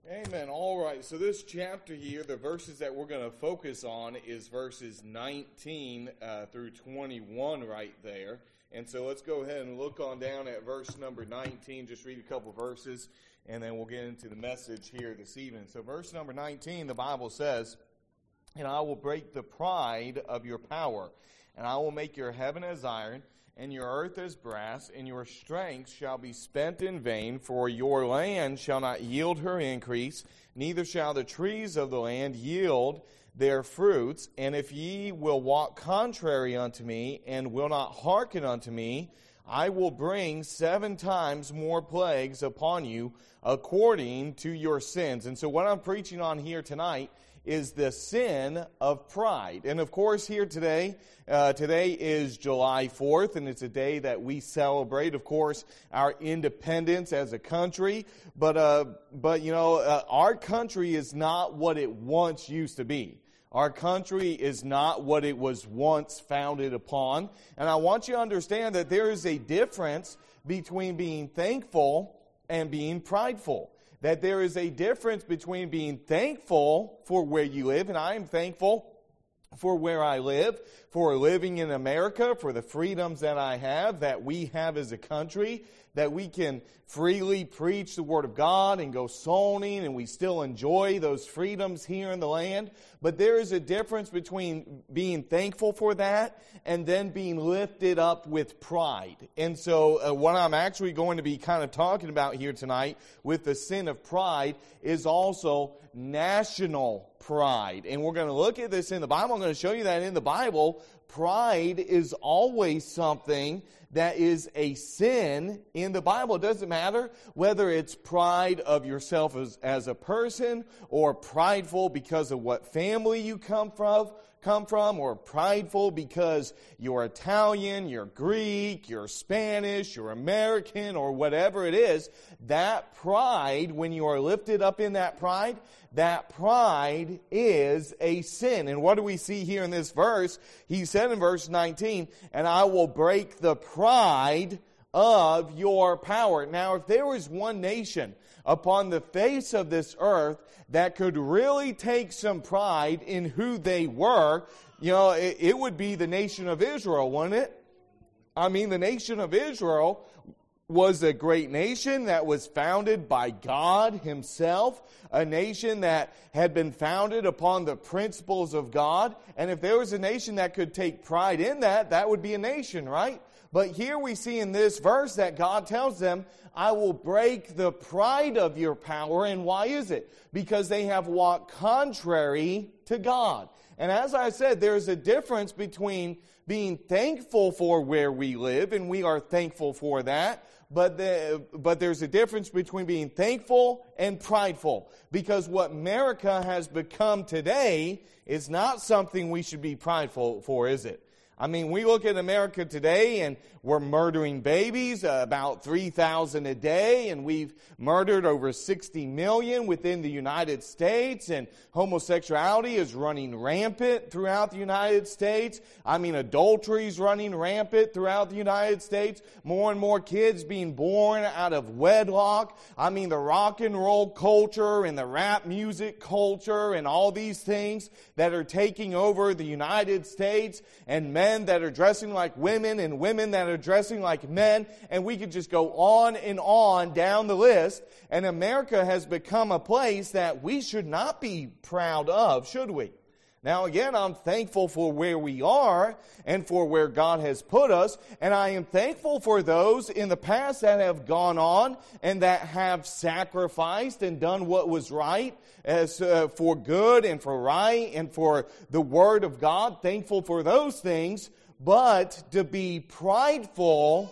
Amen. All right. So this chapter here, the verses that we're going to focus on is verses 19 through 21 right there. And so let's go ahead and look on down at verse number 19. Just read a couple verses, and then we'll get into the message here this evening. So verse number 19, the Bible says, "And I will break the pride of your power, and I will make your heaven as iron, and your earth as brass, and your strength shall be spent in vain, for your land shall not yield her increase, neither shall the trees of the land yield their fruits. And if ye will walk contrary unto me, and will not hearken unto me, I will bring 7 times more plagues upon you, according to your sins." And so what I'm preaching on here tonight is the sin of pride. And of course here today is July 4th, and it's a day that we celebrate, of course, our independence as a country. But our country is not what it once used to be. Our country is not what it was once founded upon. And I want you to understand that there is a difference between being thankful and being prideful. That there is a difference between being thankful for where you live, and I am thankful for where I live, for living in America, for the freedoms that I have, that we have as a country, that we can freely preach the Word of God and go souling, and we still enjoy those freedoms here in the land. But there is a difference between being thankful for that and then being lifted up with pride. And so what I'm actually going to be kind of talking about here tonight with the sin of pride is also national pride. And we're going to look at this in the Bible. I'm going to show you that in the Bible, pride is always something that is a sin in the Bible. It doesn't matter whether it's pride of yourself as a person, or prideful because of what family you come from, or prideful because you're Italian, you're Greek, you're Spanish, you're American, or whatever it is. That pride, when you are lifted up in that pride is a sin. And what do we see here in this verse? He said in verse 19, "And I will break the pride of your power." Now, if there was one nation upon the face of this earth that could really take some pride in who they were, it would be the nation of Israel, wouldn't it? I mean, the nation of Israel was a great nation that was founded by God Himself, a nation that had been founded upon the principles of God. And if there was a nation that could take pride in that, that would be a nation, right? But here we see in this verse that God tells them, "I will break the pride of your power." And why is it? Because they have walked contrary to God. And as I said, there's a difference between being thankful for where we live, and we are thankful for that. But there's a difference between being thankful and prideful. Because what America has become today is not something we should be prideful for, is it? I mean, we look at America today and we're murdering babies, about 3,000 a day, and we've murdered over 60 million within the United States, and homosexuality is running rampant throughout the United States. I mean, adultery is running rampant throughout the United States. More and more kids being born out of wedlock. I mean, the rock and roll culture and the rap music culture and all these things that are taking over the United States, and men that are dressing like women and women that are dressing like men, and we could just go on and on down the list. And America has become a place that we should not be proud of, should we? Now again, I'm thankful for where we are and for where God has put us, and I am thankful for those in the past that have gone on and that have sacrificed and done what was right as for good and for right and for the Word of God. Thankful for those things. But to be prideful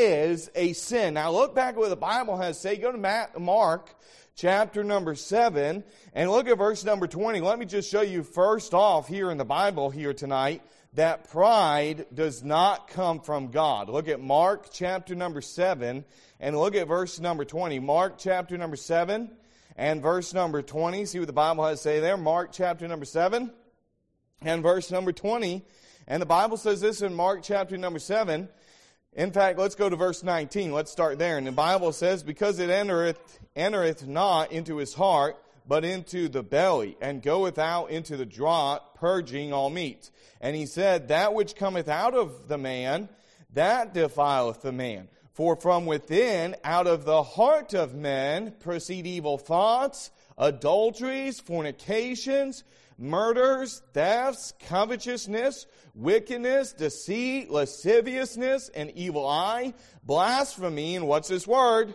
is a sin. Now look back at what the Bible has to say. Go to Mark chapter number 7 and look at verse number 20. Let me just show you first off here in the Bible here tonight that pride does not come from God. Look at Mark chapter number 7 and look at verse number 20. Mark chapter number 7 and verse number 20. See what the Bible has to say there. Mark chapter number 7 and verse number 20. And the Bible says this in Mark chapter number 7. In fact, let's go to verse 19. Let's start there. And the Bible says, because it entereth not into his heart, but into the belly, and goeth out into the draught, purging all meats. And he said, that which cometh out of the man, that defileth the man. For from within, out of the heart of men, proceed evil thoughts, adulteries, fornications, murders, thefts, covetousness, wickedness, deceit, lasciviousness, an evil eye, blasphemy, and what's this word?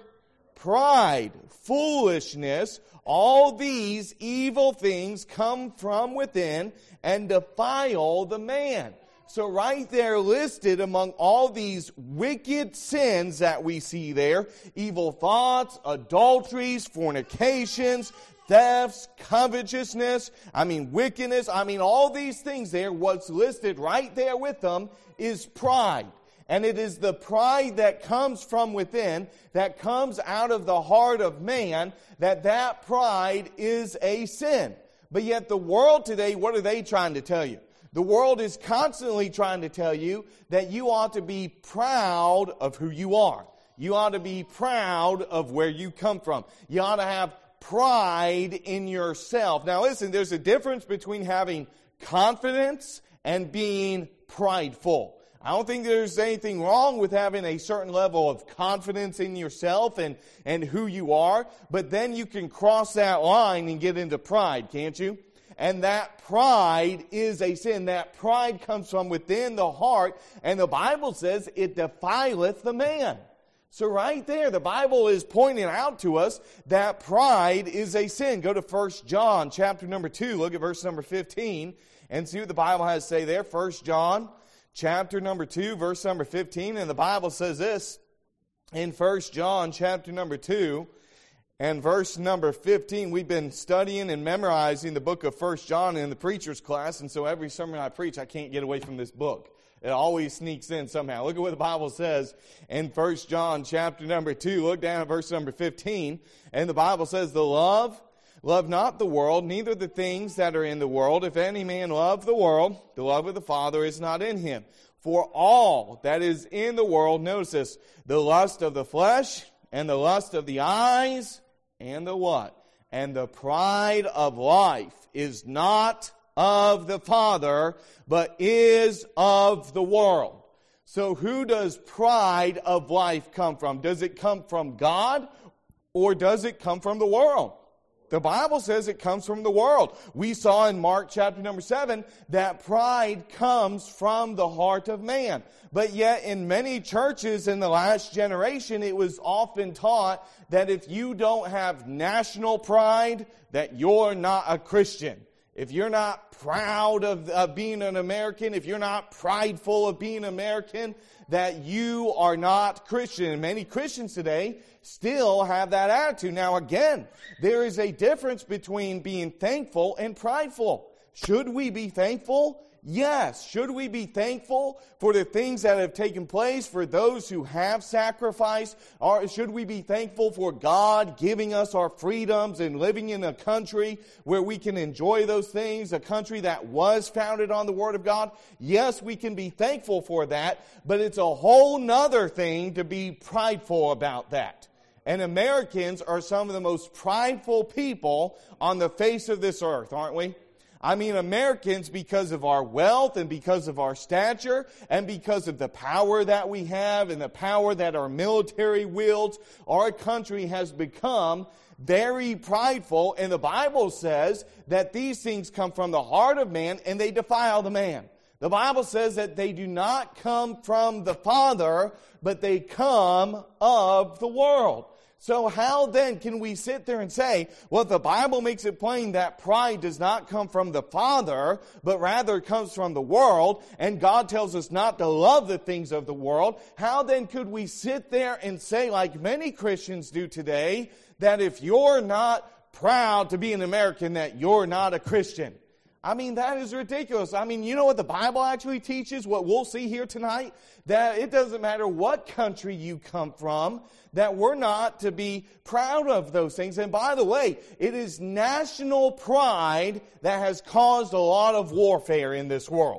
Pride, foolishness. All these evil things come from within and defile the man. So right there listed among all these wicked sins that we see there, evil thoughts, adulteries, fornications, thefts, covetousness, wickedness, all these things there, what's listed right there with them is pride. And it is the pride that comes from within, that comes out of the heart of man, that pride is a sin. But yet the world today, what are they trying to tell you? The world is constantly trying to tell you that you ought to be proud of who you are. You ought to be proud of where you come from. You ought to have pride in yourself. Now listen, there's a difference between having confidence and being prideful. I don't think there's anything wrong with having a certain level of confidence in yourself and who you are, but then you can cross that line and get into pride, can't you? And that pride is a sin. That pride comes from within the heart, and the Bible says it defileth the man. So right there, the Bible is pointing out to us that pride is a sin. Go to 1 John chapter number 2, look at verse number 15, and see what the Bible has to say there. 1 John chapter number 2, verse number 15, and the Bible says this in 1 John chapter number 2, and verse number 15. We've been studying and memorizing the book of 1 John in the preacher's class, and so every sermon I preach, I can't get away from this book. It always sneaks in somehow. Look at what the Bible says in 1 John chapter number 2. Look down at verse number 15, and the Bible says, love not the world, neither the things that are in the world. If any man love the world, the love of the Father is not in him. For all that is in the world, notice this, the lust of the flesh, and the lust of the eyes, and the what? And the pride of life is not of the Father, but is of the world. So who does pride of life come from? Does it come from God, or does it come from the world? The Bible says it comes from the world. We saw in Mark chapter number 7 that pride comes from the heart of man. But yet in many churches in the last generation, it was often taught that if you don't have national pride, that you're not a Christian. If you're not proud of being an American, if you're not prideful of being American, that you are not Christian. And many Christians today still have that attitude. Now again, there is a difference between being thankful and prideful. Should we be thankful? Yes. Should we be thankful for the things that have taken place, for those who have sacrificed? Or should we be thankful for God giving us our freedoms and living in a country where we can enjoy those things, a country that was founded on the Word of God? Yes, we can be thankful for that, but it's a whole nother thing to be prideful about that. And Americans are some of the most prideful people on the face of this earth, aren't we? Americans, because of our wealth and because of our stature and because of the power that we have and the power that our military wields, our country has become very prideful. And the Bible says that these things come from the heart of man and they defile the man. The Bible says that they do not come from the Father, but they come of the world. So how then can we sit there and say, well, if the Bible makes it plain that pride does not come from the Father, but rather comes from the world, and God tells us not to love the things of the world, how then could we sit there and say, like many Christians do today, that if you're not proud to be an American, that you're not a Christian? That is ridiculous. You know what the Bible actually teaches, what we'll see here tonight? That it doesn't matter what country you come from, that we're not to be proud of those things. And by the way, it is national pride that has caused a lot of warfare in this world.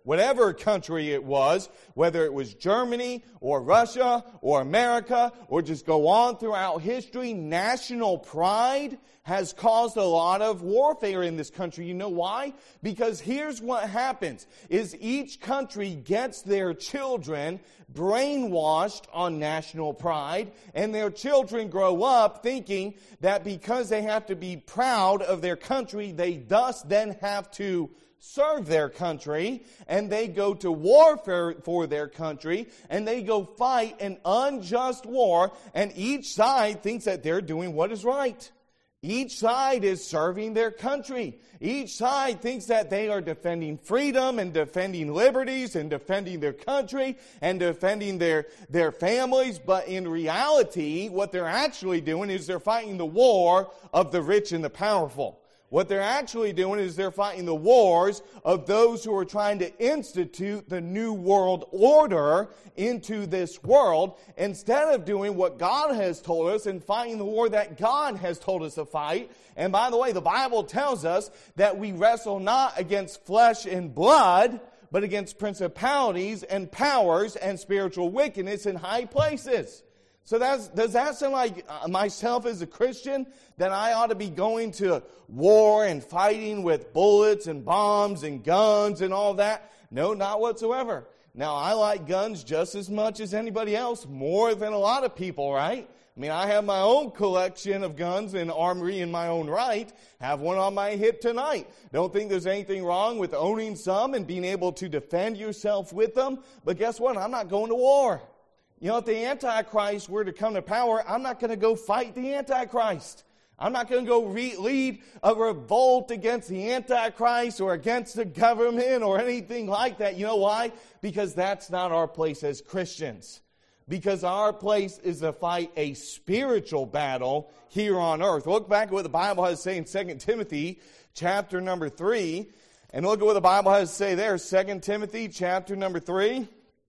whatever country it was, whether it was Germany or Russia or America or just go on throughout history, national pride has caused a lot of warfare in this country. You know why? Because here's what happens, is each country gets their children brainwashed on national pride, and their children grow up thinking that because they have to be proud of their country, they thus then have to serve their country, and they go to warfare for their country, and they go fight an unjust war, and each side thinks that they're doing what is right. Each side is serving their country. Each side thinks that they are defending freedom and defending liberties and defending their country and defending their families. But in reality, what they're actually doing is they're fighting the war of the rich and the powerful. What they're actually doing is they're fighting the wars of those who are trying to institute the new world order into this world instead of doing what God has told us and fighting the war that God has told us to fight. And by the way, the Bible tells us that we wrestle not against flesh and blood, but against principalities and powers and spiritual wickedness in high places. So does that sound like myself as a Christian, that I ought to be going to war and fighting with bullets and bombs and guns and all that? No, not whatsoever. Now, I like guns just as much as anybody else, more than a lot of people, right? I mean, I have my own collection of guns and armory in my own right. Have one on my hip tonight. Don't think there's anything wrong with owning some and being able to defend yourself with them. But guess what? I'm not going to war. You know, if the Antichrist were to come to power, I'm not going to go fight the Antichrist. I'm not going to go lead a revolt against the Antichrist or against the government or anything like that. You know why? Because that's not our place as Christians. Because our place is to fight a spiritual battle here on earth. Look back at what the Bible has to say in 2 Timothy chapter number 3. And look at what the Bible has to say there. 2 Timothy chapter number 3.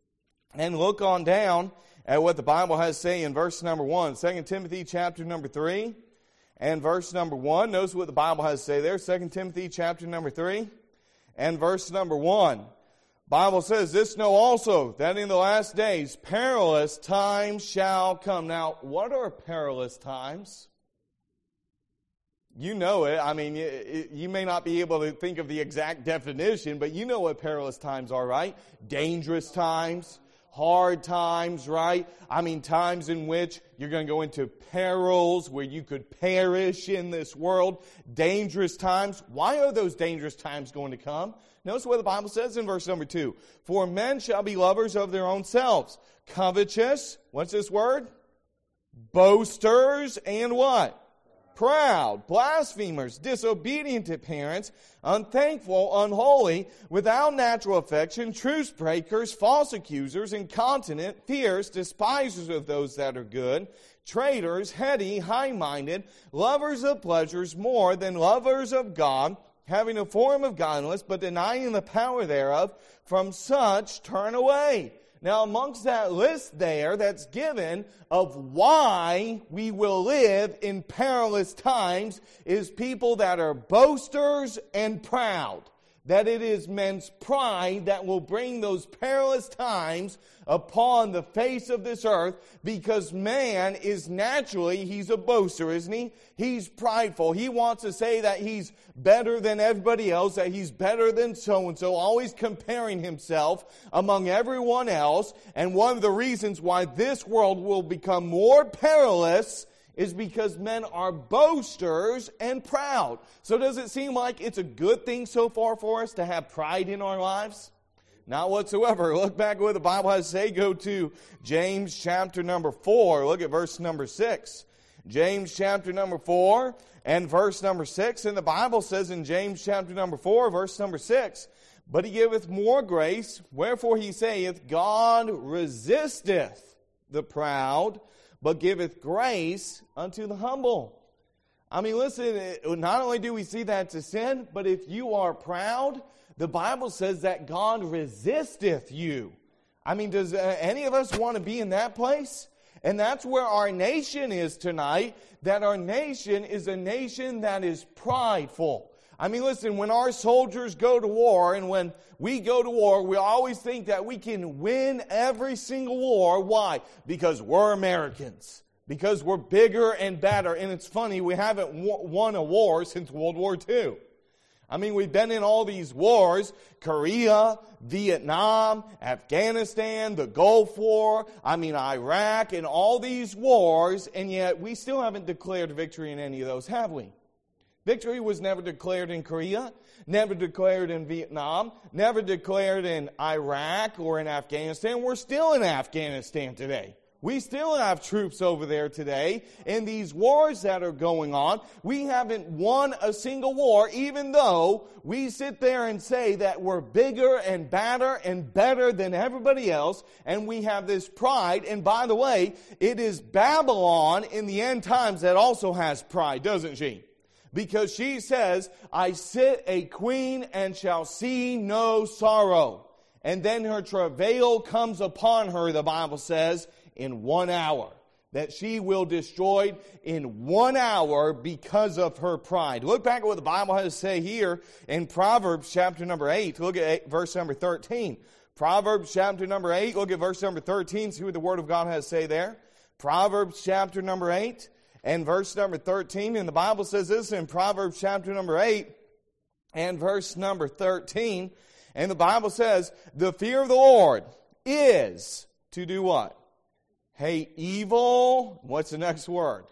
And look on down at what the Bible has to say in verse number 1. 2 Timothy chapter number 3 and verse number 1. Notice what the Bible has to say there. 2 Timothy chapter number 3 and verse number 1. Bible says, "This know also, that in the last days perilous times shall come." Now, what are perilous times? You know it. I mean, you may not be able to think of the exact definition, but you know what perilous times are, right? Dangerous times. Hard times, right? I mean, times in which you're going to go into perils where you could perish in this world. Dangerous times. Why are those dangerous times going to come? Notice what the Bible says in verse number 2. "For men shall be lovers of their own selves, covetous," what's this word? "Boasters," and what? "Proud, blasphemers, disobedient to parents, unthankful, unholy, without natural affection, truce breakers, false accusers, incontinent, fierce, despisers of those that are good, traitors, heady, high-minded, lovers of pleasures more than lovers of God, having a form of godliness, but denying the power thereof. From such turn away." Now, amongst that list there that's given of why we will live in perilous times is people that are boasters and proud. That it is men's pride that will bring those perilous times upon the face of this earth, because man is naturally, he's a boaster, isn't he? He's prideful. He wants to say that he's better than everybody else, that he's better than so-and-so, always comparing himself among everyone else. And one of the reasons why this world will become more perilous is because men are boasters and proud. So does it seem like it's a good thing so far for us to have pride in our lives? Not whatsoever. Look back at what the Bible has to say. Go to James chapter number 4. Look at verse number 6. James chapter number 4 and verse number 6. And the Bible says in James chapter number 4, verse number 6, "But he giveth more grace, wherefore he saith, God resisteth the proud, but giveth grace unto the humble." I mean, listen, not only do we see that it's a sin, but if you are proud, the Bible says that God resisteth you. I mean, does any of us want to be in that place? And that's where our nation is tonight, that our nation is a nation that is prideful. I mean, listen, when our soldiers go to war and when we go to war, we always think that we can win every single war. Why? Because we're Americans. Because we're bigger and better. And it's funny, we haven't won a war since World War II. I mean, we've been in all these wars, Korea, Vietnam, Afghanistan, the Gulf War, Iraq, and all these wars, and yet we still haven't declared victory in any of those, have we? Victory was never declared in Korea, never declared in Vietnam, never declared in Iraq or in Afghanistan. We're still in Afghanistan today. We still have troops over there today. In these wars that are going on, we haven't won a single war, even though we sit there and say that we're bigger and badder and better than everybody else, and we have this pride. And by the way, it is Babylon in the end times that also has pride, doesn't she? Because she says, I sit a queen and shall see no sorrow. And then her travail comes upon her, the Bible says, in 1 hour. That she will destroy in 1 hour because of her pride. Look back at what the Bible has to say here in Proverbs chapter number 8. Look at verse number 13. Proverbs chapter number 8. Look at verse number 13. See what the Word of God has to say there. Proverbs chapter number 8 and verse number 13. And the Bible says this in Proverbs chapter number 8 and verse number 13. And the Bible says, the fear of the Lord is to do what? Hate evil. What's the next word?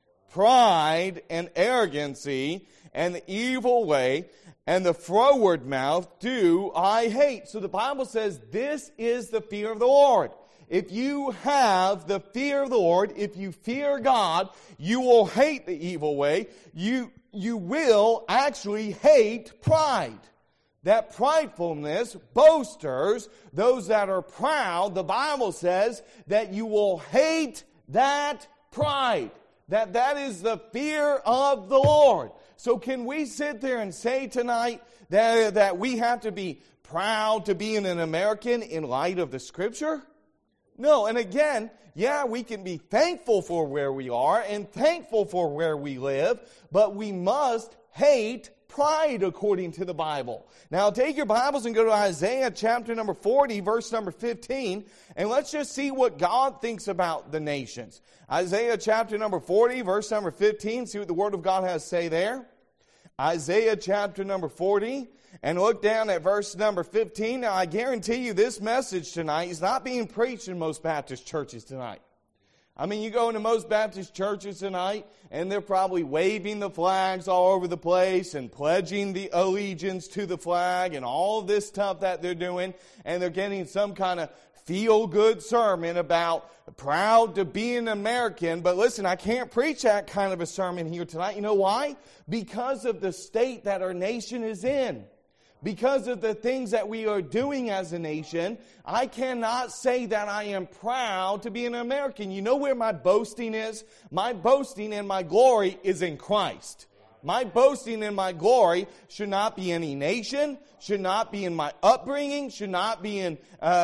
Pride and arrogancy and the evil way and the froward mouth do I hate. So the Bible says this is the fear of the Lord. If you have the fear of the Lord, if you fear God, you will hate the evil way. You will actually hate pride. That pridefulness, boasters, those that are proud, the Bible says that you will hate that pride. That is the fear of the Lord. So can we sit there and say tonight that we have to be proud to be an American in light of the Scripture? No, and again, yeah, we can be thankful for where we are and thankful for where we live, but we must hate pride according to the Bible. Now take your Bibles and go to Isaiah chapter number 40, verse number 15, and let's just see what God thinks about the nations. Isaiah chapter number 40, verse number 15, see what the Word of God has to say there. Isaiah chapter number 40, and look down at verse number 15. Now I guarantee you this message tonight is not being preached in most Baptist churches tonight. I mean, you go into most Baptist churches tonight, and they're probably waving the flags all over the place and pledging the allegiance to the flag and all of this stuff that they're doing, and they're getting some kind of feel-good sermon about proud to be an American. But listen, I can't preach that kind of a sermon here tonight. You know why? Because of the state that our nation is in. Because of the things that we are doing as a nation, I cannot say that I am proud to be an American. You know where my boasting is? My boasting and my glory is in Christ. My boasting and my glory should not be any nation, should not be in my upbringing, should not be in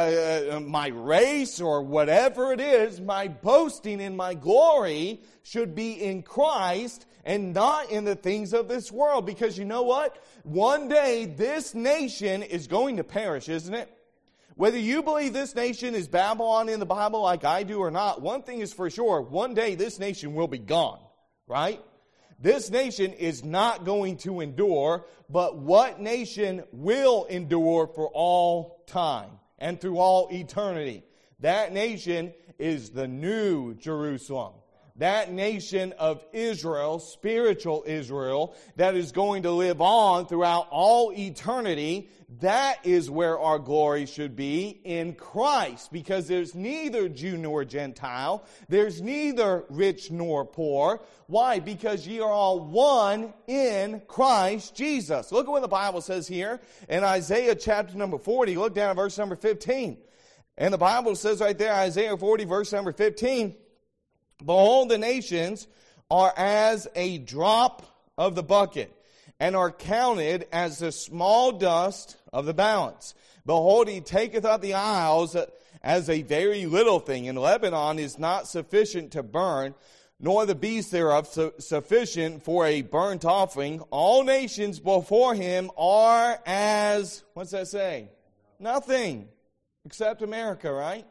my race or whatever it is. My boasting and my glory should be in Christ and not in the things of this world. Because you know what? One day this nation is going to perish, isn't it? Whether you believe this nation is Babylon in the Bible like I do or not, one thing is for sure, one day this nation will be gone, right? This nation is not going to endure, but what nation will endure for all time and through all eternity? That nation is the New Jerusalem. That nation of Israel, spiritual Israel, that is going to live on throughout all eternity, that is where our glory should be in Christ. Because there's neither Jew nor Gentile. There's neither rich nor poor. Why? Because ye are all one in Christ Jesus. Look at what the Bible says here in Isaiah chapter number 40. Look down at verse number 15. And the Bible says right there, Isaiah 40, verse number 15, behold, the nations are as a drop of the bucket, and are counted as the small dust of the balance. Behold, he taketh up the isles as a very little thing, and Lebanon is not sufficient to burn, nor the beasts thereof sufficient for a burnt offering. All nations before him are as, what's that say? Nothing, except America, right?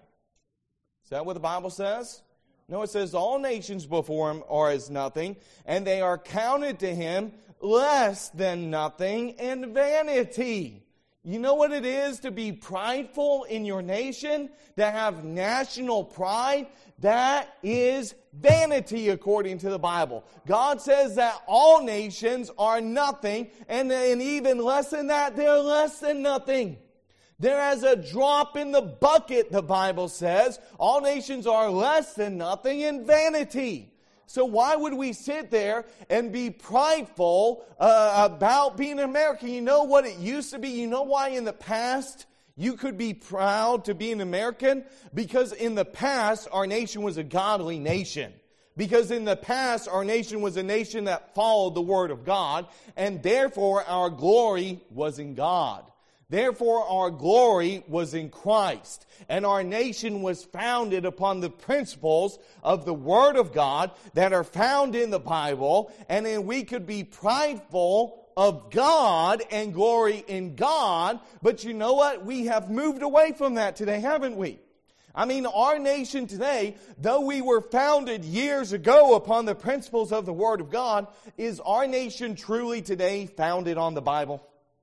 Is that what the Bible says? No, it says all nations before him are as nothing, and they are counted to him less than nothing and vanity. You know what it is to be prideful in your nation? To have national pride? That is vanity according to the Bible. God says that all nations are nothing, and even less than that, they're less than nothing. They're as a drop in the bucket, the Bible says. All nations are less than nothing in vanity. So why would we sit there and be prideful about being American? You know what it used to be? You know why in the past you could be proud to be an American? Because in the past, our nation was a godly nation. Because in the past, our nation was a nation that followed the Word of God, and therefore our glory was in God. Therefore, our glory was in Christ, and our nation was founded upon the principles of the Word of God that are found in the Bible, and then we could be prideful of God and glory in God. But you know what? We have moved away from that today, haven't we? I mean, our nation today, though we were founded years ago upon the principles of the Word of God, is our nation truly today founded on the Bible?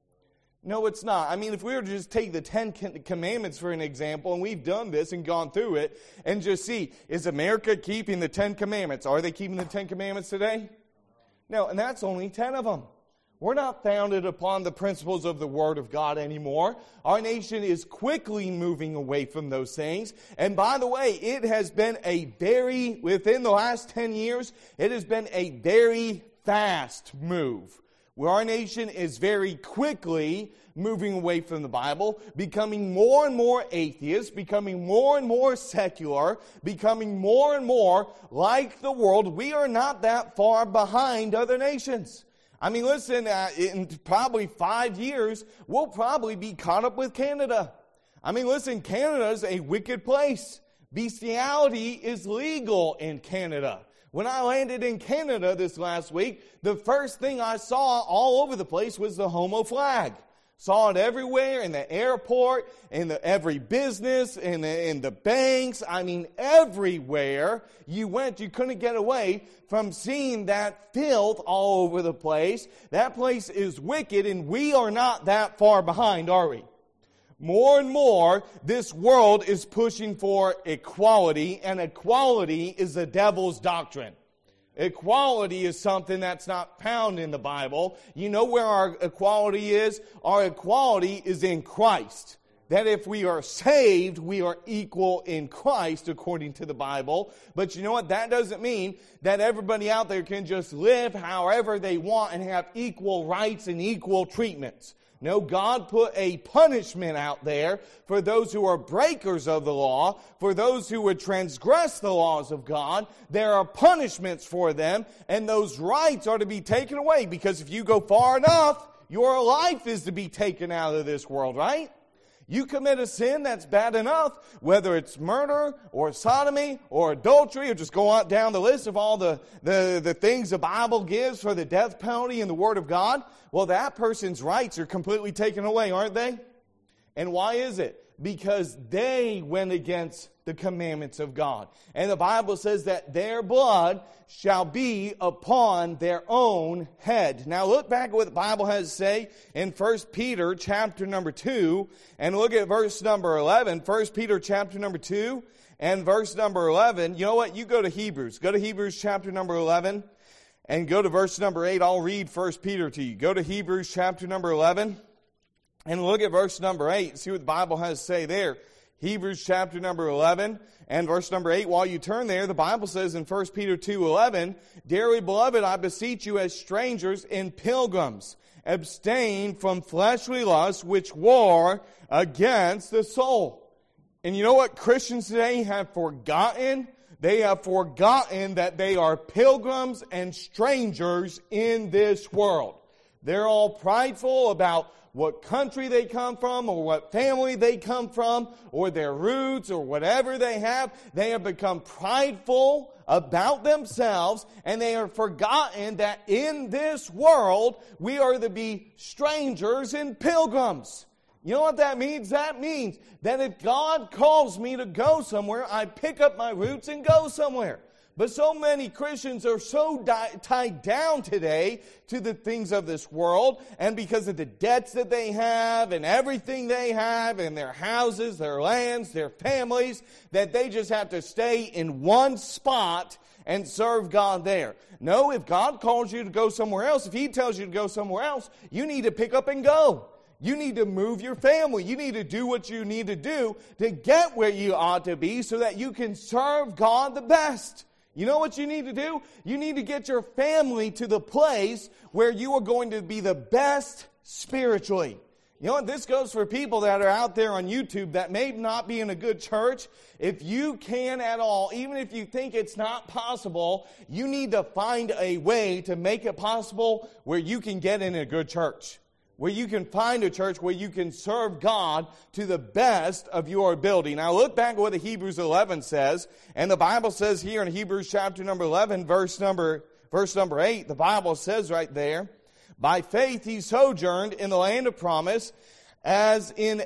No, it's not. I mean, if we were to just take the 10 Commandments for an example, and we've done this and gone through it, and just see, is America keeping the 10 Commandments? Are they keeping the 10 Commandments today? No, and that's only 10 of them. We're not founded upon the principles of the Word of God anymore. Our nation is quickly moving away from those things. And by the way, it has been within the last 10 years, it has been a very fast move, where our nation is very quickly moving away from the Bible, becoming more and more atheist, becoming more and more secular, becoming more and more like the world. We are not that far behind other nations. I mean, listen, in probably 5 years, we'll probably be caught up with Canada. I mean, listen, Canada is a wicked place. Bestiality is legal in Canada. When I landed in Canada this last week, the first thing I saw all over the place was the homo flag. Saw it everywhere, in the airport, in every business, in the banks. I mean, everywhere you went, you couldn't get away from seeing that filth all over the place. That place is wicked, and we are not that far behind, are we? More and more, this world is pushing for equality, and equality is the devil's doctrine. Equality is something that's not found in the Bible. You know where our equality is? Our equality is in Christ. That if we are saved, we are equal in Christ according to the Bible. But you know what? That doesn't mean that everybody out there can just live however they want and have equal rights and equal treatments. No, God put a punishment out there for those who are breakers of the law, for those who would transgress the laws of God. There are punishments for them, and those rights are to be taken away, because if you go far enough, your life is to be taken out of this world, right? You commit a sin that's bad enough, whether it's murder or sodomy or adultery, or just go on down the list of all the things the Bible gives for the death penalty in the Word of God. Well, that person's rights are completely taken away, aren't they? And why is it? Because they went against the commandments of God. And the Bible says that their blood shall be upon their own head. Now look back at what the Bible has to say in 1 Peter chapter number 2, and look at verse number 11. 1 Peter chapter number 2 and verse number 11. You know what? You go to Hebrews. Go to Hebrews chapter number 11 and go to verse number 8. I'll read 1 Peter to you. Go to Hebrews chapter number 11. And look at verse number 8. See what the Bible has to say there. Hebrews chapter number 11 and verse number 8. While you turn there, the Bible says in 1 Peter 2:11, "Dearly beloved, I beseech you as strangers and pilgrims, abstain from fleshly lusts which war against the soul." And you know what Christians today have forgotten? They have forgotten that they are pilgrims and strangers in this world. They're all prideful about what country they come from or what family they come from or their roots or whatever they have. They have become prideful about themselves, and they have forgotten that in this world we are to be strangers and pilgrims. You know what that means? That means that if God calls me to go somewhere, I pick up my roots and go somewhere. But so many Christians are so tied down today to the things of this world, and because of the debts that they have and everything they have and their houses, their lands, their families, that they just have to stay in one spot and serve God there. No, if God calls you to go somewhere else, if He tells you to go somewhere else, you need to pick up and go. You need to move your family. You need to do what you need to do to get where you ought to be so that you can serve God the best. You know what you need to do? You need to get your family to the place where you are going to be the best spiritually. You know what? This goes for people that are out there on YouTube that may not be in a good church. If you can at all, even if you think it's not possible, you need to find a way to make it possible where you can get in a good church. Where you can find a church where you can serve God to the best of your ability. Now look back at what the Hebrews 11 says. And the Bible says here in Hebrews chapter number 11, verse number 8, the Bible says right there, by faith he sojourned in the land of promise, as in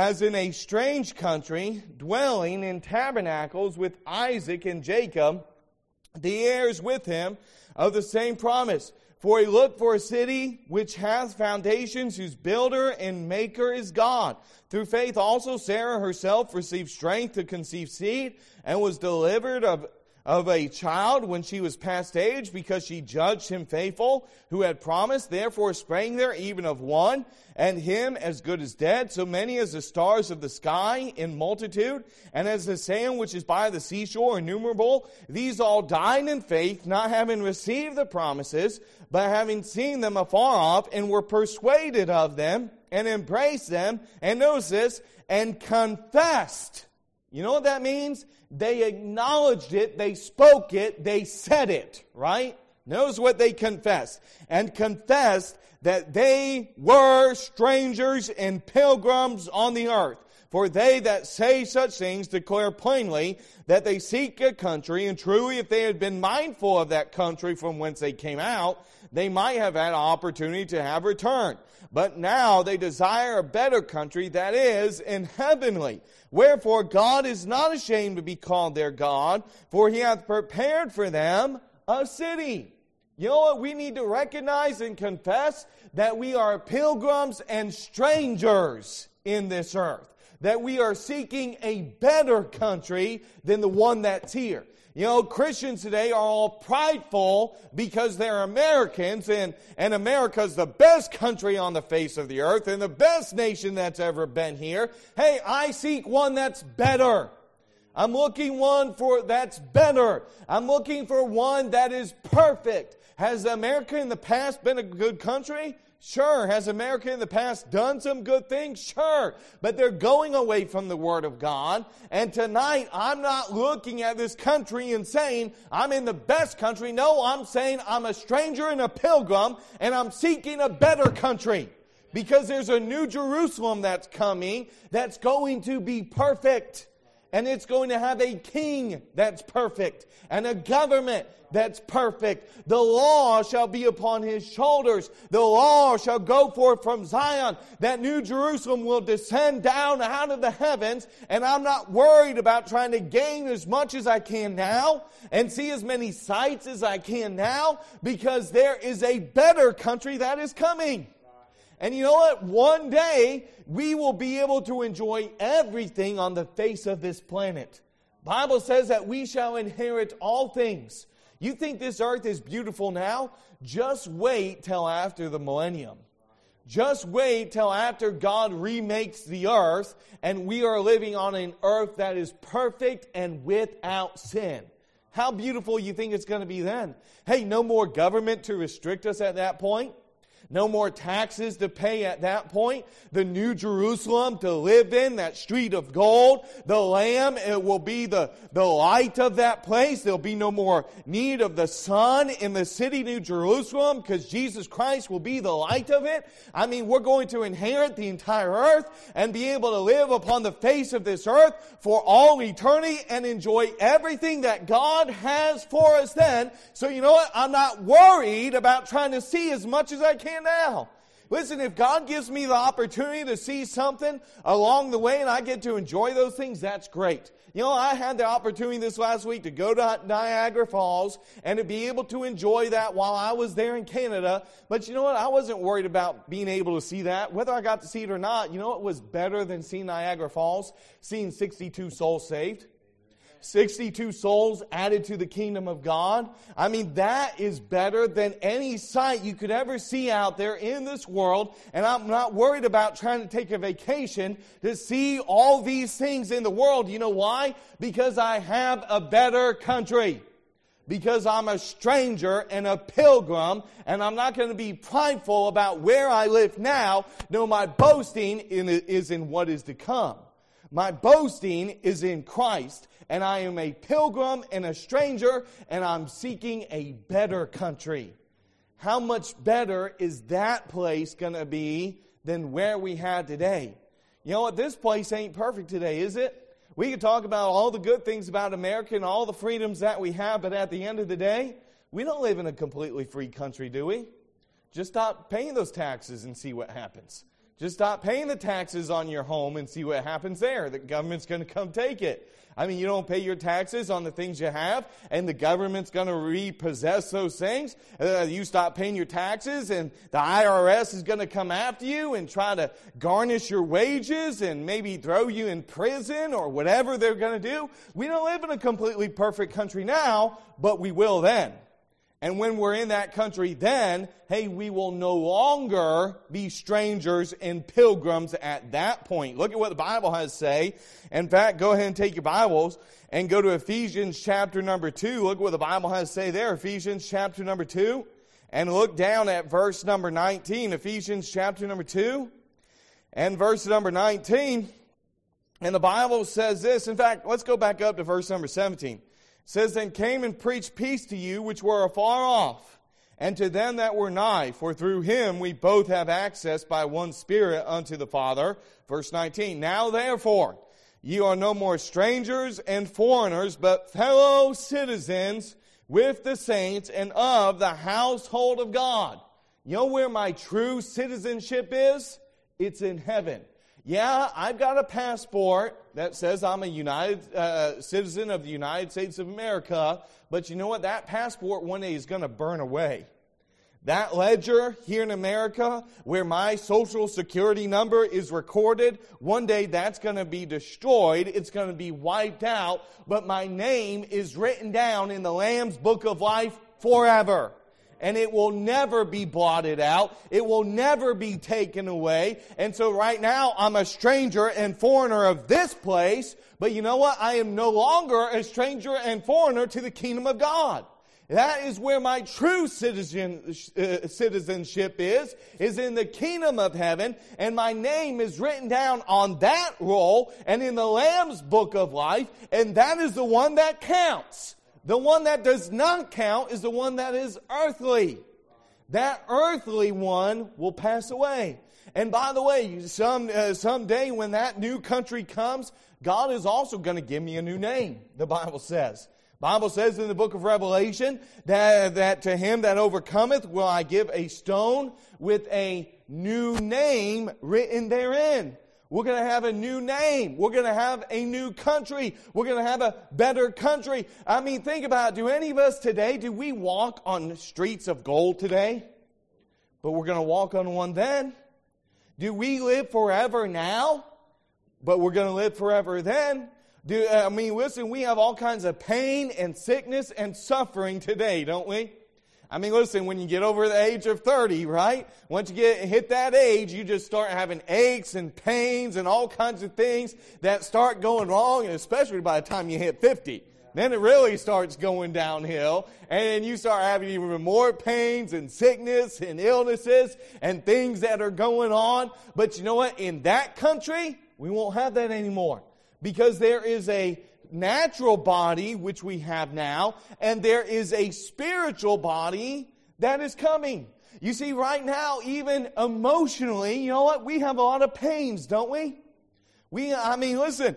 a strange country, dwelling in tabernacles with Isaac and Jacob, the heirs with him of the same promise. For he looked for a city which hath foundations, whose builder and maker is God. Through faith also Sarah herself received strength to conceive seed, and was delivered of a child when she was past age, because she judged him faithful, who had promised. Therefore sprang there even of one, and him as good as dead, so many as the stars of the sky in multitude, and as the sand which is by the seashore innumerable. These all died in faith, not having received the promises, but having seen them afar off, and were persuaded of them, and embraced them, and notice this, and confessed. You know what that means? They acknowledged it, they spoke it, they said it, right? Notice what they confessed. And confessed that they were strangers and pilgrims on the earth. For they that say such things declare plainly that they seek a country, and truly if they had been mindful of that country from whence they came out, they might have had opportunity to have returned. But now they desire a better country, that is, in heavenly. Wherefore God is not ashamed to be called their God, for He hath prepared for them a city. You know what? We need to recognize and confess that we are pilgrims and strangers in this earth. That we are seeking a better country than the one that's here. You know, Christians today are all prideful because they're Americans, and America's the best country on the face of the earth and the best nation that's ever been here. Hey, I seek one that's better. I'm looking one for that's better. I'm looking for one that is perfect. Has America in the past been a good country? Sure. Has America in the past done some good things? Sure. But they're going away from the Word of God. And tonight, I'm not looking at this country and saying, I'm in the best country. No, I'm saying I'm a stranger and a pilgrim, and I'm seeking a better country. Because there's a new Jerusalem that's coming that's going to be perfect. And it's going to have a king that's perfect and a government that's perfect. The law shall be upon his shoulders. The law shall go forth from Zion. That new Jerusalem will descend down out of the heavens. And I'm not worried about trying to gain as much as I can now and see as many sights as I can now, because there is a better country that is coming. And you know what? One day, we will be able to enjoy everything on the face of this planet. The Bible says that we shall inherit all things. You think this earth is beautiful now? Just wait till after the millennium. Just wait till after God remakes the earth and we are living on an earth that is perfect and without sin. How beautiful you think it's going to be then? Hey, no more government to restrict us at that point. No more taxes to pay at that point. The New Jerusalem to live in, that street of gold. The Lamb, it will be the light of that place. There'll be no more need of the sun in the city New Jerusalem because Jesus Christ will be the light of it. I mean, we're going to inherit the entire earth and be able to live upon the face of this earth for all eternity and enjoy everything that God has for us then. So you know what? I'm not worried about trying to see as much as I can now. Listen, if God gives me the opportunity to see something along the way and I get to enjoy those things, that's great. You know, I had the opportunity this last week to go to Niagara Falls and to be able to enjoy that while I was there in Canada. But you know what? I wasn't worried about being able to see that. Whether I got to see it or not, you know what was better than seeing Niagara Falls? Seeing 62 souls saved. 62 souls added to the kingdom of God. I mean, that is better than any sight you could ever see out there in this world. And I'm not worried about trying to take a vacation to see all these things in the world. You know why? Because I have a better country. Because I'm a stranger and a pilgrim, and I'm not going to be prideful about where I live now. No, my boasting is in what is to come. My boasting is in Christ. And I am a pilgrim and a stranger, and I'm seeking a better country. How much better is that place going to be than where we had today? You know what? This place ain't perfect today, is it? We can talk about all the good things about America and all the freedoms that we have, but at the end of the day, we don't live in a completely free country, do we? Just stop paying those taxes and see what happens. Just stop paying the taxes on your home and see what happens there. The government's going to come take it. I mean, you don't pay your taxes on the things you have, and the government's going to repossess those things. You stop paying your taxes, and the IRS is going to come after you and try to garnish your wages and maybe throw you in prison or whatever they're going to do. We don't live in a completely perfect country now, but we will then. And when we're in that country then, hey, we will no longer be strangers and pilgrims at that point. Look at what the Bible has to say. In fact, go ahead and take your Bibles and go to Ephesians chapter number 2. Look what the Bible has to say there. Ephesians chapter number 2. And look down at verse number 19. Ephesians chapter number 2 and verse number 19. And the Bible says this. In fact, let's go back up to verse number 17. It says, then came and preached peace to you which were afar off, and to them that were nigh, for through him we both have access by one Spirit unto the Father. Verse 19, now therefore ye are no more strangers and foreigners, but fellow citizens with the saints and of the household of God. You know where my true citizenship is? It's in heaven. Yeah, I've got a passport that says I'm a United citizen of the United States of America, but you know what? That passport one day is going to burn away. That ledger here in America where my social security number is recorded, one day that's going to be destroyed. It's going to be wiped out, but my name is written down in the Lamb's Book of Life forever. And it will never be blotted out. It will never be taken away. And so right now, I'm a stranger and foreigner of this place. But you know what? I am no longer a stranger and foreigner to the kingdom of God. That is where my true citizenship is in the kingdom of heaven. And my name is written down on that roll and in the Lamb's Book of Life. And that is the one that counts. The one that does not count is the one that is earthly. That earthly one will pass away. And by the way, someday when that new country comes, God is also going to give me a new name, the Bible says. The Bible says in the book of Revelation that to him that overcometh will I give a stone with a new name written therein. We're going to have a new name. We're going to have a new country. We're going to have a better country. I mean, think about it. Do any of us today, do we walk on the streets of gold today? But we're going to walk on one then. Do we live forever now? But we're going to live forever then. Listen, we have all kinds of pain and sickness and suffering today, don't we? I mean, listen, when you get over the age of 30, right? Once you hit that age, you just start having aches and pains and all kinds of things that start going wrong, and especially by the time you hit 50. Then it really starts going downhill, and you start having even more pains and sickness and illnesses and things that are going on. But you know what? In that country, we won't have that anymore, because there is a natural body, which we have now, and there is a spiritual body that is coming. You see, right now, even emotionally, you know what? We have a lot of pains, don't we? Listen,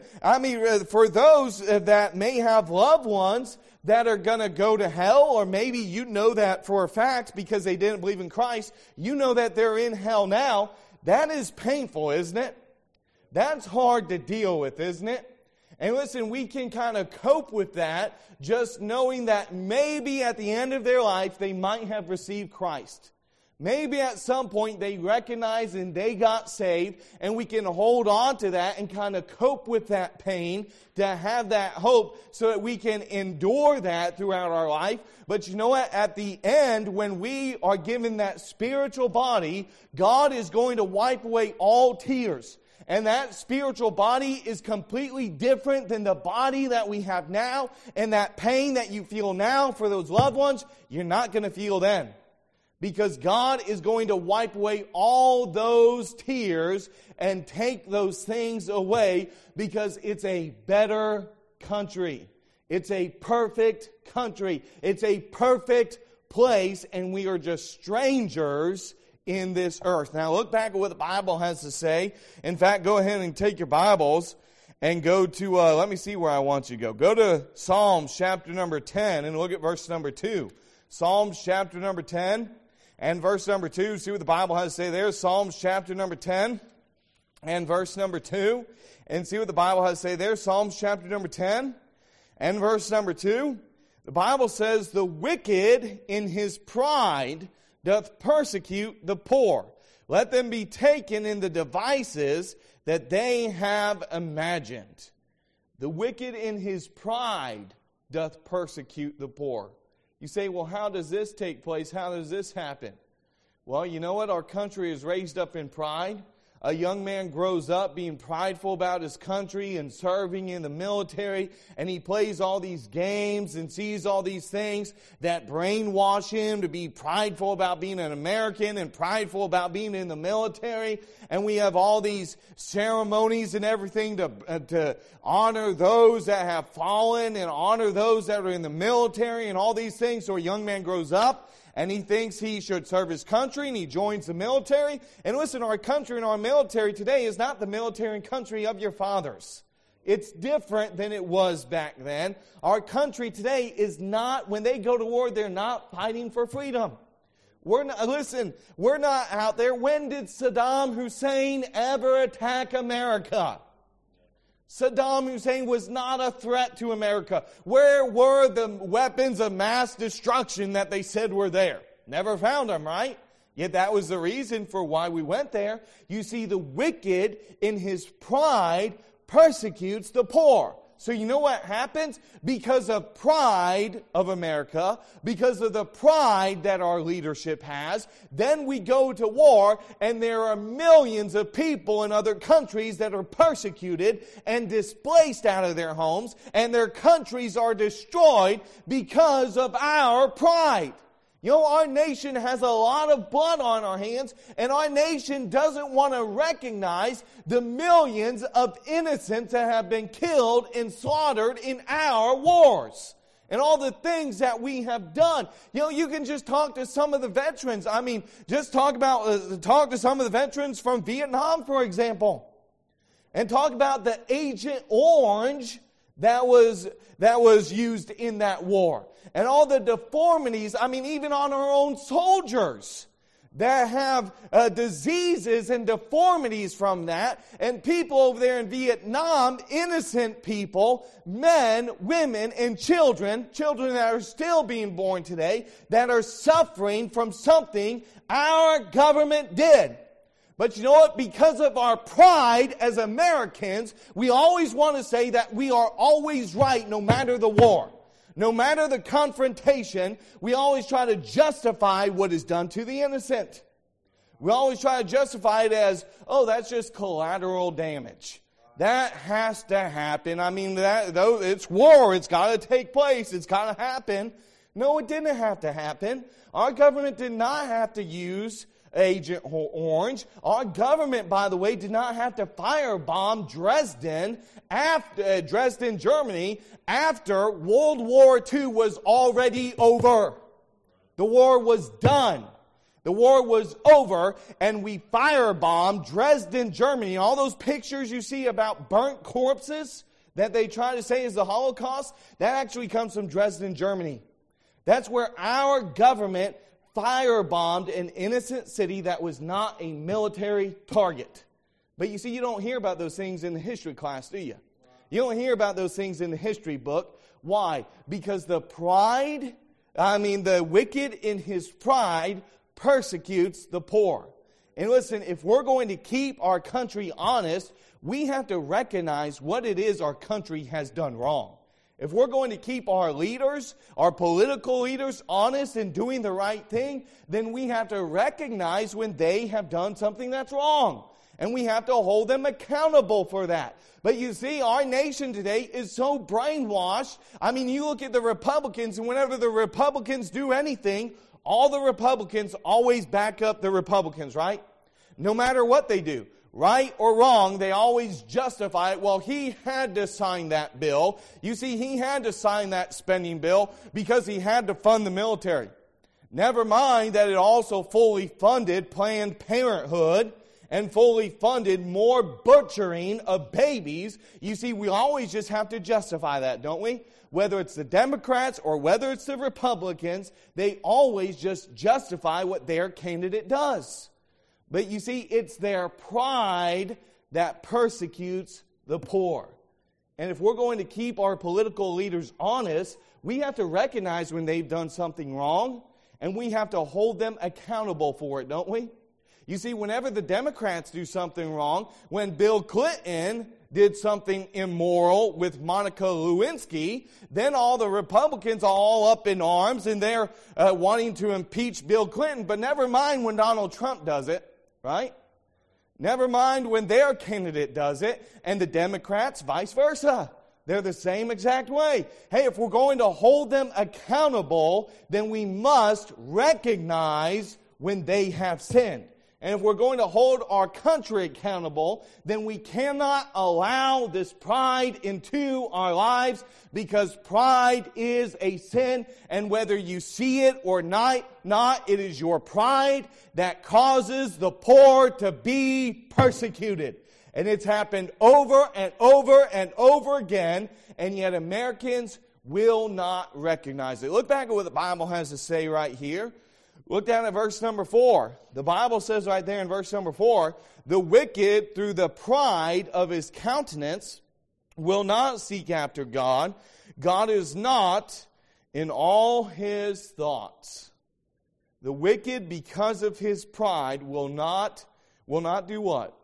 for those that may have loved ones that are going to go to hell, or maybe you know that for a fact because they didn't believe in Christ, you know that they're in hell now. That is painful, isn't it? That's hard to deal with, isn't it? And listen, we can kind of cope with that just knowing that maybe at the end of their life they might have received Christ. Maybe at some point they recognized and they got saved, and we can hold on to that and kind of cope with that pain to have that hope so that we can endure that throughout our life. But you know what? At the end, when we are given that spiritual body, God is going to wipe away all tears. And that spiritual body is completely different than the body that we have now. And that pain that you feel now for those loved ones, you're not going to feel then. Because God is going to wipe away all those tears and take those things away, because it's a better country. It's a perfect country. It's a perfect place, and we are just strangers in this earth. Now look back at what the Bible has to say. In fact, go ahead and take your Bibles and go to, let me see where I want you to go. Go to Psalms chapter number 10 and look at verse number 2. Psalms chapter number 10. And verse number 2, see what the Bible has to say there. Psalms chapter number 10 and verse number 2. And see what the Bible has to say there. Psalms chapter number 10 and verse number 2. The Bible says, "The wicked in his pride doth persecute the poor. Let them be taken in the devices that they have imagined." The wicked in his pride doth persecute the poor. You say, well, how does this take place? How does this happen? Well, you know what? Our country is raised up in pride. A young man grows up being prideful about his country and serving in the military, and he plays all these games and sees all these things that brainwash him to be prideful about being an American and prideful about being in the military. And we have all these ceremonies and everything to honor those that have fallen and honor those that are in the military and all these things. So a young man grows up, and he thinks he should serve his country, and he joins the military. And listen, our country and our military today is not the military and country of your fathers. It's different than it was back then. Our country today is not, when they go to war, they're not fighting for freedom. We're not out there. When did Saddam Hussein ever attack America? Saddam Hussein was not a threat to America. Where were the weapons of mass destruction that they said were there? Never found them, right? Yet that was the reason for why we went there. You see, the wicked in his pride persecutes the poor. So you know what happens? Because of pride of America, because of the pride that our leadership has, then we go to war, and there are millions of people in other countries that are persecuted and displaced out of their homes, and their countries are destroyed because of our pride. You know, our nation has a lot of blood on our hands, and our nation doesn't want to recognize the millions of innocents that have been killed and slaughtered in our wars. And all the things that we have done. You know, you can just talk to some of the veterans. Just talk to some of the veterans from Vietnam, for example. And talk about the Agent Orange that was used in that war. And all the deformities, even on our own soldiers that have diseases and deformities from that. And people over there in Vietnam, innocent people, men, women, and children that are still being born today, that are suffering from something our government did. But you know what? Because of our pride as Americans, we always want to say that we are always right no matter the war. No matter the confrontation, we always try to justify what is done to the innocent. We always try to justify it as, oh, that's just collateral damage. That has to happen. I mean, it's war. It's got to take place. It's got to happen. No, it didn't have to happen. Our government did not have to use Agent Orange. Our government, by the way, did not have to firebomb Dresden, Germany, after World War II was already over. The war was done. The war was over, and we firebombed Dresden, Germany. All those pictures you see about burnt corpses that they try to say is the Holocaust, that actually comes from Dresden, Germany. That's where our government firebombed an innocent city that was not a military target. But you see, you don't hear about those things in the history class, do you? You don't hear about those things in the history book. Why? Because the wicked in his pride persecutes the poor. And listen, if we're going to keep our country honest, we have to recognize what it is our country has done wrong. If we're going to keep our leaders, our political leaders, honest and doing the right thing, then we have to recognize when they have done something that's wrong. And we have to hold them accountable for that. But you see, our nation today is so brainwashed. I mean, you look at the Republicans, and whenever the Republicans do anything, all the Republicans always back up the Republicans, right? No matter what they do. Right or wrong, they always justify it. Well, he had to sign that bill. You see, he had to sign that spending bill because he had to fund the military. Never mind that it also fully funded Planned Parenthood and fully funded more butchering of babies. You see, we always just have to justify that, don't we? Whether it's the Democrats or whether it's the Republicans, they always just justify what their candidate does. But you see, it's their pride that persecutes the poor. And if we're going to keep our political leaders honest, we have to recognize when they've done something wrong, and we have to hold them accountable for it, don't we? You see, whenever the Democrats do something wrong, when Bill Clinton did something immoral with Monica Lewinsky, then all the Republicans are all up in arms, and they're wanting to impeach Bill Clinton. But never mind when Donald Trump does it. Right? Never mind when their candidate does it, and the Democrats, vice versa. They're the same exact way. Hey, if we're going to hold them accountable, then we must recognize when they have sinned. And if we're going to hold our country accountable, then we cannot allow this pride into our lives, because pride is a sin, and whether you see it or not, it is your pride that causes the poor to be persecuted. And it's happened over and over and over again, and yet Americans will not recognize it. Look back at what the Bible has to say right here. Look down at verse number 4. The Bible says right there in verse number 4, the wicked through the pride of his countenance will not seek after God. God is not in all his thoughts. The wicked, because of his pride, will not do what?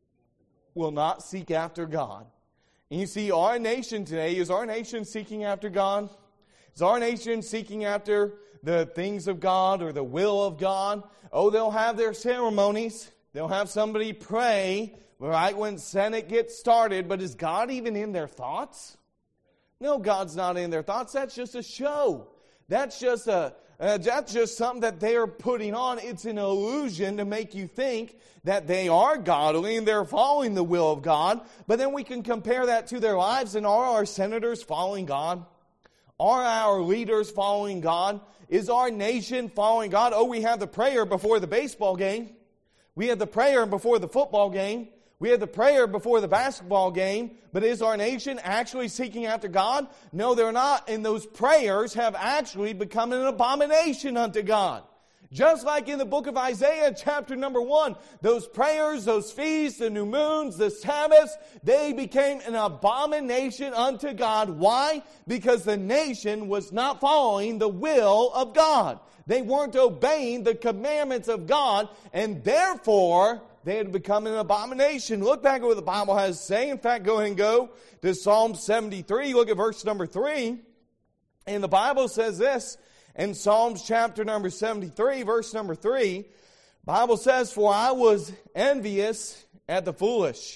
Will not seek after God. And you see, our nation today, is our nation seeking after God? Is our nation seeking after the things of God or the will of God? Oh, they'll have their ceremonies. They'll have somebody pray right when Senate gets started. But is God even in their thoughts? No, God's not in their thoughts. That's just a show. That's just something that they're putting on. It's an illusion to make you think that they are godly and they're following the will of God. But then we can compare that to their lives. And are our senators following God? Are our leaders following God? Is our nation following God? Oh, we have the prayer before the baseball game. We have the prayer before the football game. We have the prayer before the basketball game. But is our nation actually seeking after God? No, they're not. And those prayers have actually become an abomination unto God. Just like in the book of Isaiah, chapter number 1, those prayers, those feasts, the new moons, the Sabbaths, they became an abomination unto God. Why? Because the nation was not following the will of God. They weren't obeying the commandments of God, and therefore they had become an abomination. Look back at what the Bible has to say. In fact, go ahead and go to Psalm 73. Look at verse number 3. And the Bible says this. In Psalms chapter number 73, verse number 3, Bible says, "For I was envious at the foolish,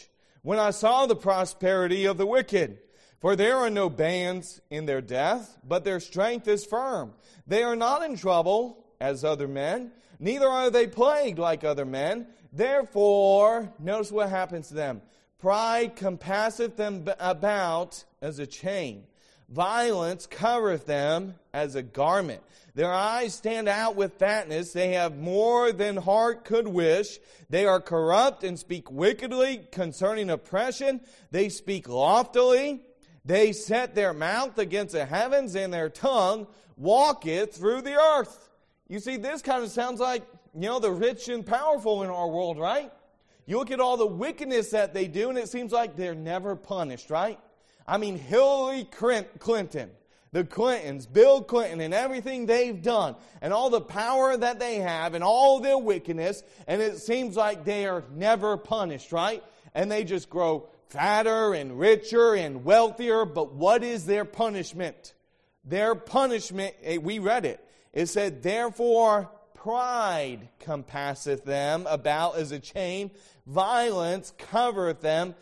when I saw the prosperity of the wicked. For there are no bands in their death, but their strength is firm. They are not in trouble as other men, neither are they plagued like other men. Therefore, notice what happens to them. Pride compasseth them about as a chain. Violence covereth them as a garment. Their eyes stand out with fatness. They have more than heart could wish. They are corrupt and speak wickedly concerning oppression. They speak loftily. They set their mouth against the heavens, and their tongue walketh through the earth. You see, this kind of sounds like, the rich and powerful in our world, right? You look at all the wickedness that they do, and it seems like they're never punished, right? I mean, Hillary Clinton, the Clintons, Bill Clinton, and everything they've done, and all the power that they have, and all their wickedness, and it seems like they are never punished, right? And they just grow fatter and richer and wealthier, but what is their punishment? Their punishment, we read it. It said, therefore pride compasseth them about as a chain, violence covereth them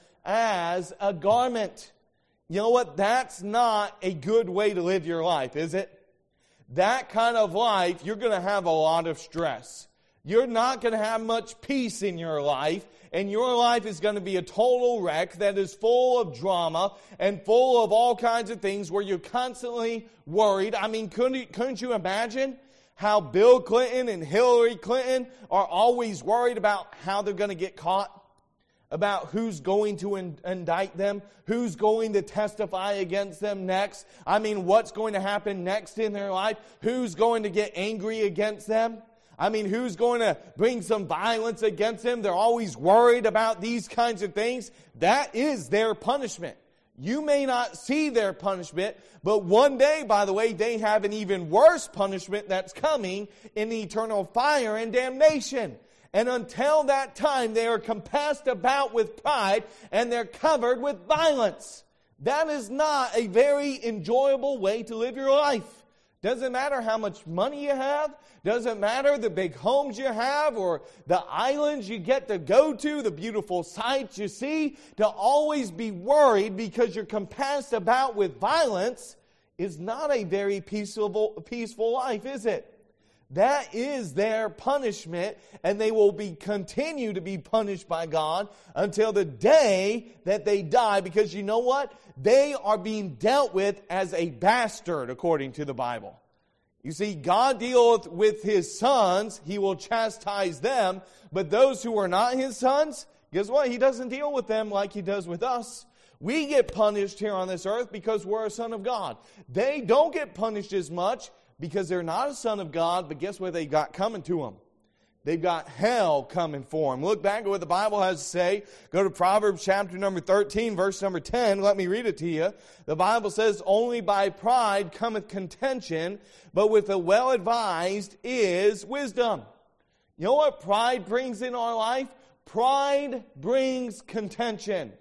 as a garment. You know what? That's not a good way to live your life, is it? That kind of life, you're going to have a lot of stress. You're not going to have much peace in your life, and your life is going to be a total wreck that is full of drama and full of all kinds of things where you're constantly worried. I mean, couldn't you imagine how Bill Clinton and Hillary Clinton are always worried about how they're going to get caught? About who's going to indict them, who's going to testify against them next. I mean, what's going to happen next in their life? Who's going to get angry against them? I mean, who's going to bring some violence against them? They're always worried about these kinds of things. That is their punishment. You may not see their punishment, but one day, by the way, they have an even worse punishment that's coming in eternal fire and damnation. And until that time, they are compassed about with pride, and they're covered with violence. That is not a very enjoyable way to live your life. Doesn't matter how much money you have. Doesn't matter the big homes you have or the islands you get to go to, the beautiful sights you see. To always be worried because you're compassed about with violence is not a very peaceful life, is it? That is their punishment, and they will continue to be punished by God until the day that they die, because you know what? They are being dealt with as a bastard, according to the Bible. You see, God dealeth with His sons, He will chastise them, but those who are not His sons, guess what? He doesn't deal with them like He does with us. We get punished here on this earth because we're a son of God. They don't get punished as much because they're not a son of God, but guess what they got coming to them? They've got hell coming for them. Look back at what the Bible has to say. Go to Proverbs chapter number 13, verse number 10. Let me read it to you. The Bible says, only by pride cometh contention, but with the well-advised is wisdom. You know what pride brings in our life? Pride brings contention.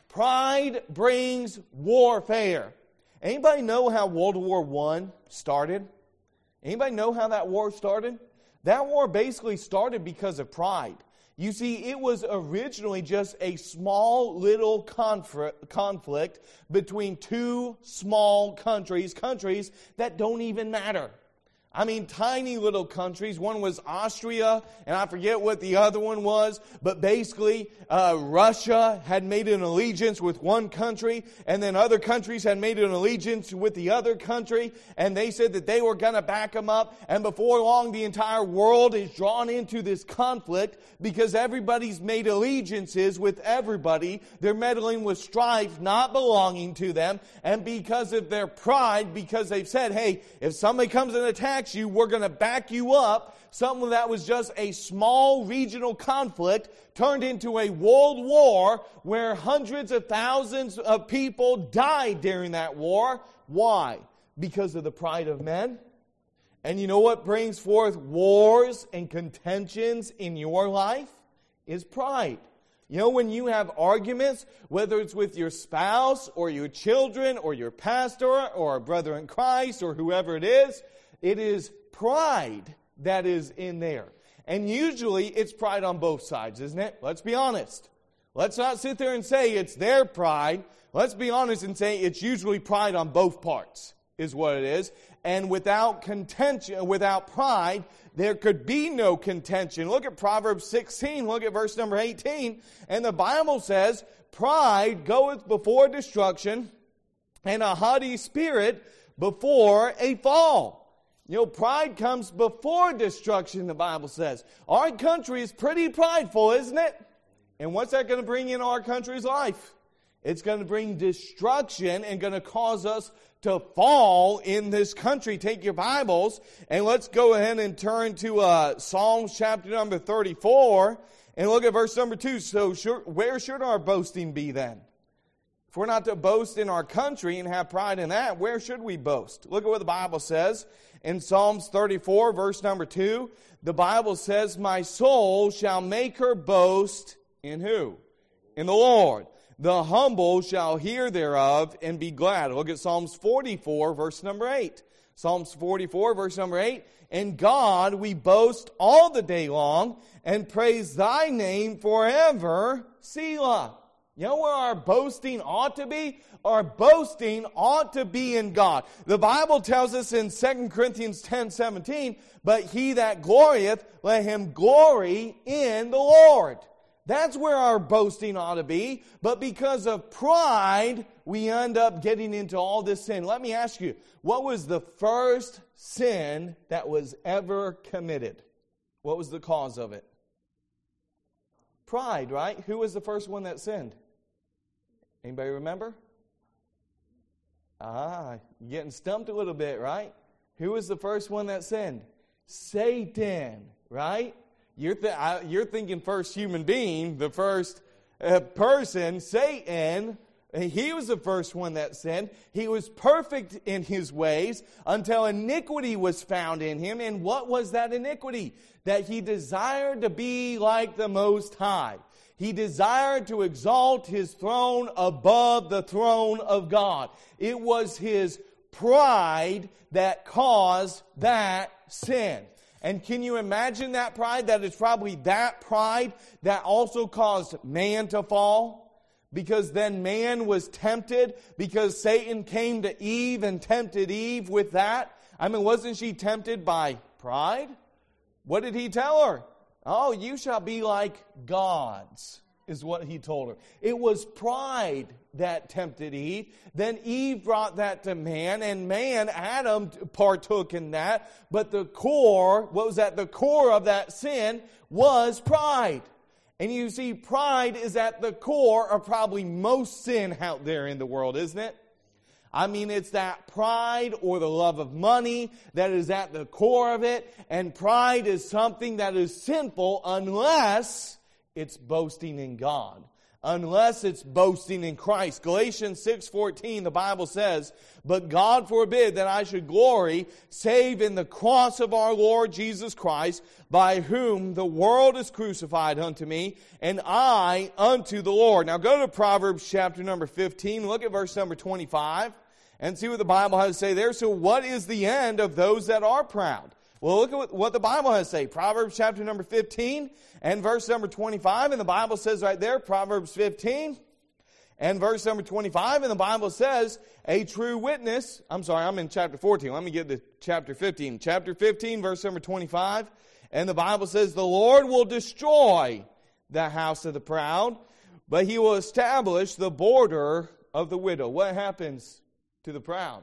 Pride brings warfare. Anybody know how World War I started? Anybody know how that war started? That war basically started because of pride. You see, it was originally just a small little conflict between two small countries that don't even matter. I mean, tiny little countries. One was Austria, and I forget what the other one was. But basically, Russia had made an allegiance with one country, and then other countries had made an allegiance with the other country, and they said that they were going to back them up. And before long, the entire world is drawn into this conflict because everybody's made allegiances with everybody. They're meddling with strife not belonging to them, and because of their pride, because they've said, hey, if somebody comes and attacks you, we're going to back you up. Something that was just a small regional conflict turned into a world war where hundreds of thousands of people died during that war. Why? Because of the pride of men. And you know what brings forth wars and contentions in your life? Is pride. You know, when you have arguments, whether it's with your spouse or your children or your pastor or a brother in Christ or whoever it is pride that is in there. And usually it's pride on both sides, isn't it? Let's be honest. Let's not sit there and say it's their pride. Let's be honest and say it's usually pride on both parts, is what it is. And without contention, without pride, there could be no contention. Look at Proverbs 16. Look at verse number 18. And the Bible says, pride goeth before destruction, and a haughty spirit before a fall. You know, pride comes before destruction, the Bible says. Our country is pretty prideful, isn't it? And what's that going to bring in our country's life? It's going to bring destruction and going to cause us to fall in this country. Take your Bibles and let's go ahead and turn to Psalms chapter number 34 and look at verse number 2. So where should our boasting be then? If we're not to boast in our country and have pride in that, where should we boast? Look at what the Bible says in Psalms 34 verse number 2. The Bible says, my soul shall make her boast in who? In the Lord. The humble shall hear thereof and be glad. Look at Psalms 44, verse number 8. Psalms 44, verse number 8. In God we boast all the day long and praise thy name forever, Selah. You know where our boasting ought to be? Our boasting ought to be in God. The Bible tells us in 2 Corinthians 10:17, but he that glorieth, let him glory in the Lord. That's where our boasting ought to be. But because of pride, we end up getting into all this sin. Let me ask you, what was the first sin that was ever committed? What was the cause of it? Pride, right? Who was the first one that sinned? Anybody remember? You're getting stumped a little bit, right? Who was the first one that sinned? Satan, right? You're thinking first human being, the first person, Satan. He was the first one that sinned. He was perfect in his ways until iniquity was found in him. And what was that iniquity? That he desired to be like the Most High. He desired to exalt his throne above the throne of God. It was his pride that caused that sin. And can you imagine that pride? That it's probably that pride that also caused man to fall. Because then man was tempted. Because Satan came to Eve and tempted Eve with that. I mean, wasn't she tempted by pride? What did he tell her? Oh, you shall be like gods, is what he told her. It was pride that tempted Eve. Then Eve brought that to man, and man, Adam, partook in that. But the core, what was at the core of that sin was pride. And you see, pride is at the core of probably most sin out there in the world, isn't it? I mean, it's that pride or the love of money that is at the core of it. And pride is something that is sinful unless it's boasting in God. Unless it's boasting in Christ. Galatians 6:14, the Bible says, but God forbid that I should glory, save in the cross of our Lord Jesus Christ, by whom the world is crucified unto me, and I unto the Lord. Now go to Proverbs chapter number 15, look at verse number 25, and see what the Bible has to say there. So what is the end of those that are proud? Well, look at what the Bible has to say. Proverbs chapter number 15 and verse number 25. And the Bible says right there, Proverbs 15 and verse number 25. And the Bible says, a true witness. I'm sorry, I'm in chapter 14. Let me get to chapter 15. Chapter 15, verse number 25. And the Bible says, the Lord will destroy the house of the proud, but he will establish the border of the widow. What happens to the proud?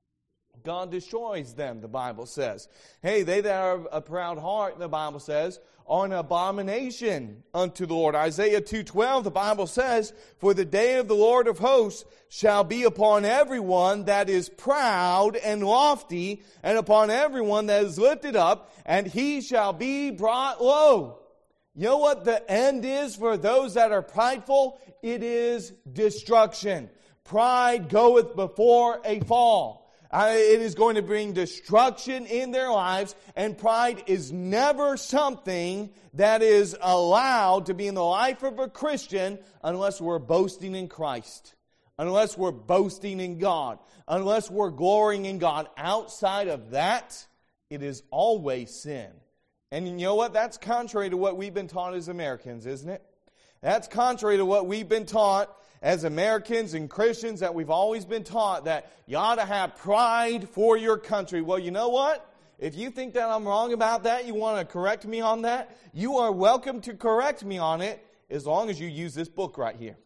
God destroys them, the Bible says. Hey, they that are a proud heart, the Bible says, are an abomination unto the Lord. Isaiah 2:12, the Bible says, for the day of the Lord of hosts shall be upon everyone that is proud and lofty, and upon everyone that is lifted up, and he shall be brought low. You know what the end is for those that are prideful? It is destruction. Pride goeth before a fall. It is going to bring destruction in their lives, and pride is never something that is allowed to be in the life of a Christian unless we're boasting in Christ, unless we're boasting in God, unless we're glorying in God. Outside of that, it is always sin. And you know what? That's contrary to what we've been taught as Americans, isn't it? That's contrary to what we've been taught as Americans and Christians, that we've always been taught that you ought to have pride for your country. Well, you know what? If you think that I'm wrong about that, you want to correct me on that, you are welcome to correct me on it as long as you use this book right here.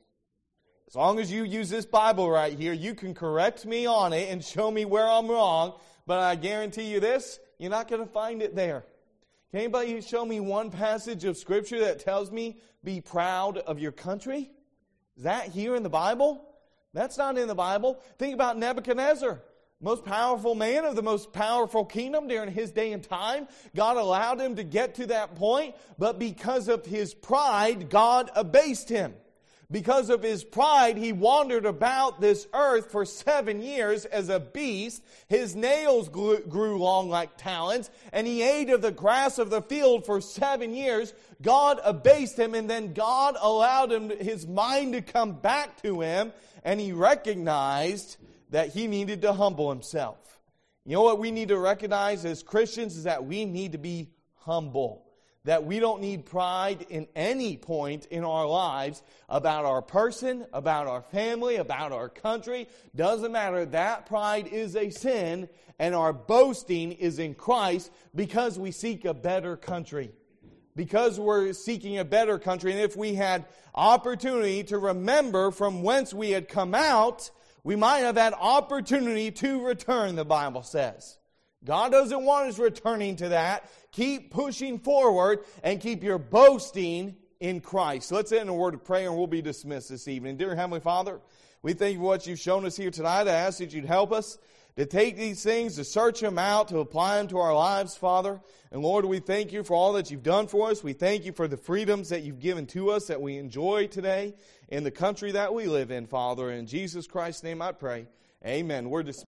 As long as you use this Bible right here, you can correct me on it and show me where I'm wrong, but I guarantee you this, you're not going to find it there. Can anybody show me one passage of Scripture that tells me be proud of your country? Is that here in the Bible? That's not in the Bible. Think about Nebuchadnezzar, most powerful man of the most powerful kingdom during his day and time. God allowed him to get to that point, but because of his pride, God abased him. Because of his pride, he wandered about this earth for 7 years as a beast. His nails grew long like talons, and he ate of the grass of the field for 7 years. God abased him, and then God allowed his mind to come back to him, and he recognized that he needed to humble himself. You know what we need to recognize as Christians is that we need to be humble. That we don't need pride in any point in our lives about our person, about our family, about our country. Doesn't matter. That pride is a sin, and our boasting is in Christ because we seek a better country. Because we're seeking a better country, and if we had opportunity to remember from whence we had come out, we might have had opportunity to return, the Bible says. God doesn't want us returning to that. Keep pushing forward and keep your boasting in Christ. Let's end in a word of prayer and we'll be dismissed this evening. Dear Heavenly Father, we thank you for what you've shown us here tonight. I ask that you'd help us to take these things, to search them out, to apply them to our lives, Father. And Lord, we thank you for all that you've done for us. We thank you for the freedoms that you've given to us that we enjoy today in the country that we live in, Father. In Jesus Christ's name I pray. Amen. We're dismissed.